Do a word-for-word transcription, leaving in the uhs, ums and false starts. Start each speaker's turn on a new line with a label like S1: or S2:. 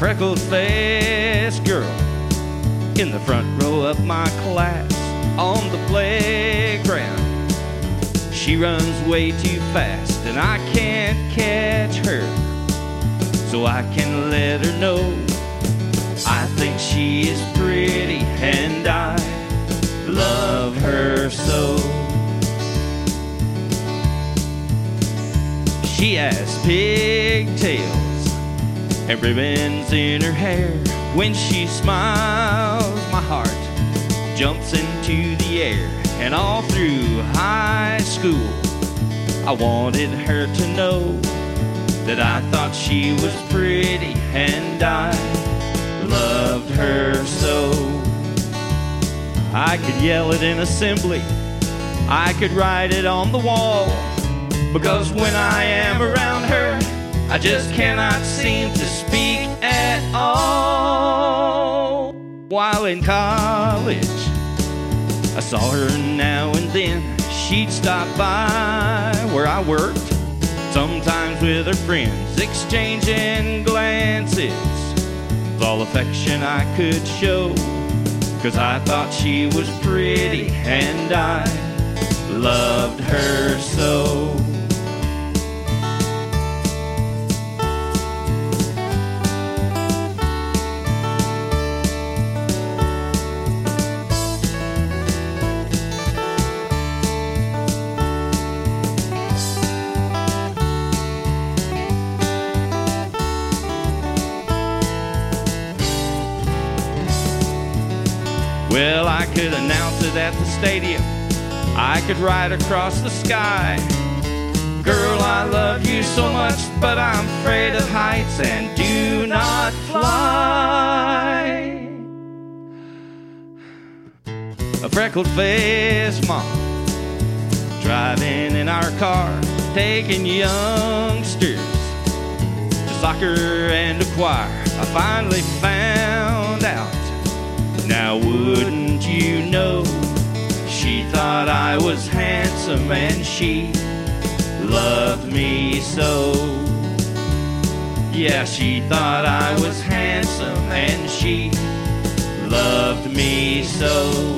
S1: freckled-faced girl in the front row of my class on the playground. She runs way too fast and I can't catch her, so I can let her know I think she is pretty and I love her so. She has pigtails and ribbons in her hair. When she smiles, my heart jumps into the air. And all through high school, I wanted her to know that I thought she was pretty and I loved her so. I could yell it in assembly, I could write it on the wall, because when I am around her, I just cannot seem to speak at all. While in college, I saw her now and then. She'd stop by where I worked, sometimes with her friends, exchanging glances. It was all affection I could show, 'cause I thought she was pretty and I loved her so. Well, I could announce it at the stadium, I could ride across the sky. Girl, I love you so much, but I'm afraid of heights and do not fly. A freckled-faced mom driving in our car, taking youngsters to soccer and to choir. I finally found out, now wouldn't you know, she thought I was handsome and she loved me so. Yeah, she thought I was handsome and she loved me so.